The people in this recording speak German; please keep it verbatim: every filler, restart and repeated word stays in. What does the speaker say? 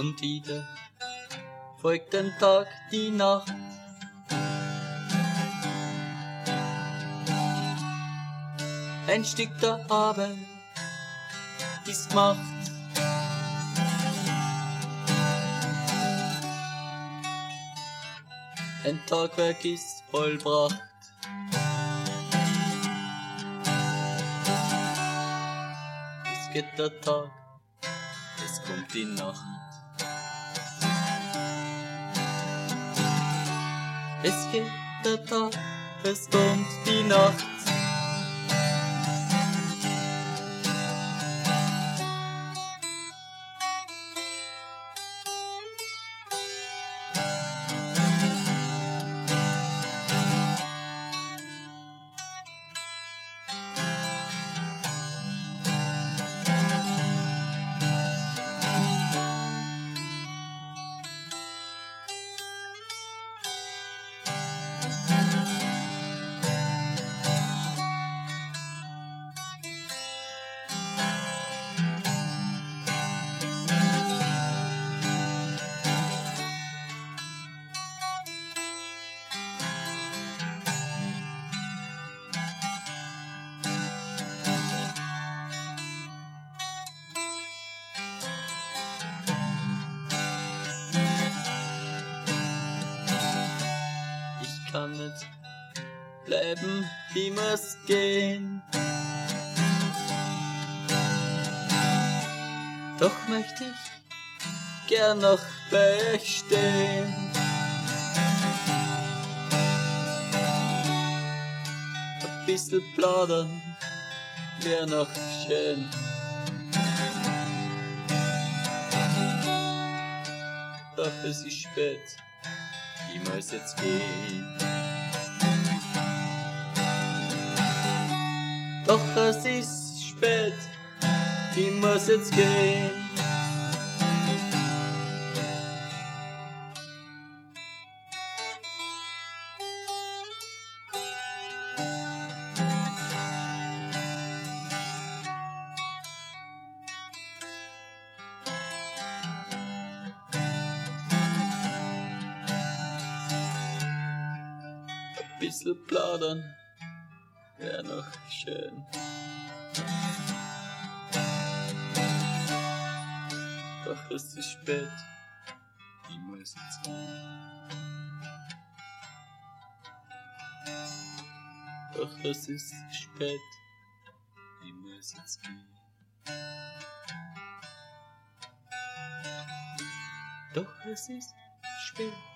Und wieder folgt dem Tag die Nacht. Ein Stück der Arbeit ist gemacht. Ein Tagwerk ist vollbracht. Es geht der Tag, es kommt die Nacht. Es geht der Tag, es kommt die Nacht. Ich kann nicht bleiben, wie muss gehen. Doch möchte ich gern noch bei euch stehen. Ein bisschen plaudern wär noch schön. Doch es ist spät, ich muss jetzt gehen. Doch es ist spät, ich muss jetzt gehen. Ein bisschen plaudern wär noch schön. Doch es ist spät, ich muss jetzt gehen. Doch es ist spät, ich muss jetzt gehen. Doch es ist spät.